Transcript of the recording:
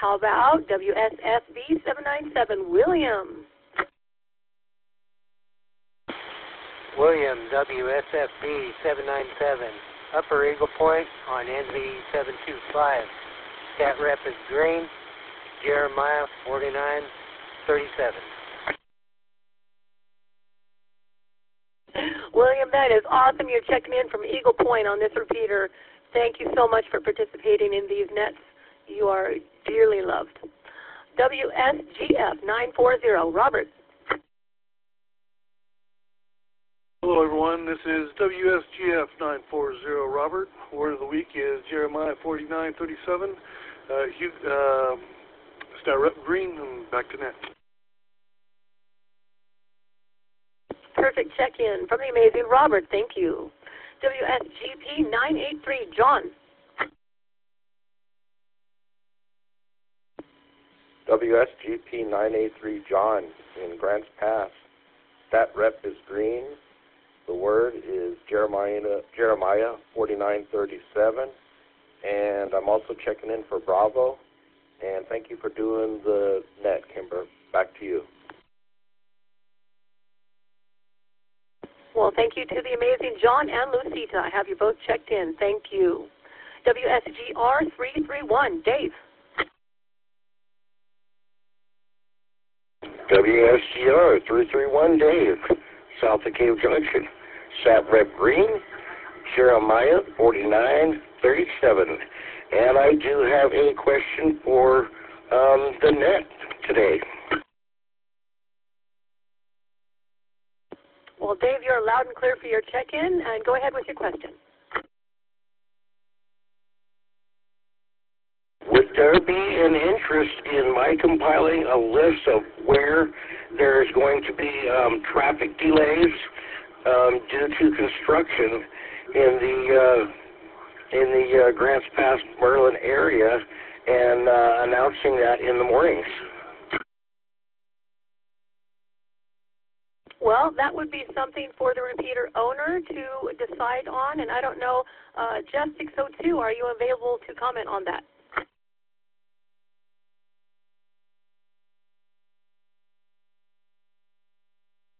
How about WSSB 797, William? William, WSFB 797, Upper Eagle Point on NV 725. Stat rep is green, Jeremiah 4937. William, that is awesome. You're checking in from Eagle Point on this repeater. Thank you so much for participating in these nets. You are dearly loved. WSGF 940, Robert. Hello, everyone. This is WSGF 940, Robert. Word of the week is Jeremiah 4937. Stat rep green, and back to net. Perfect check-in from the amazing Robert. Thank you. WSGP 983, John. WSGP 983, John in Grants Pass. Stat rep is green. The word is Jeremiah 4937. And I'm also checking in for Bravo. And thank you for doing the net, Kimber. Back to you. Well, thank you to the amazing John and Lucita. I have you both checked in. Thank you. WSGR 331, Dave. WSGR 331, Dave, south of Cave Junction. Sat rep green, Jeremiah 4937. And I do have a question for the net today. Well, Dave, you're loud and clear for your check-in, and go ahead with your question. Would there be an interest in my compiling a list of where there's going to be traffic delays due to construction in the Grants Pass, Merlin area, and announcing that in the mornings? Well, that would be something for the repeater owner to decide on, and I don't know, Jeff 602, are you available to comment on that?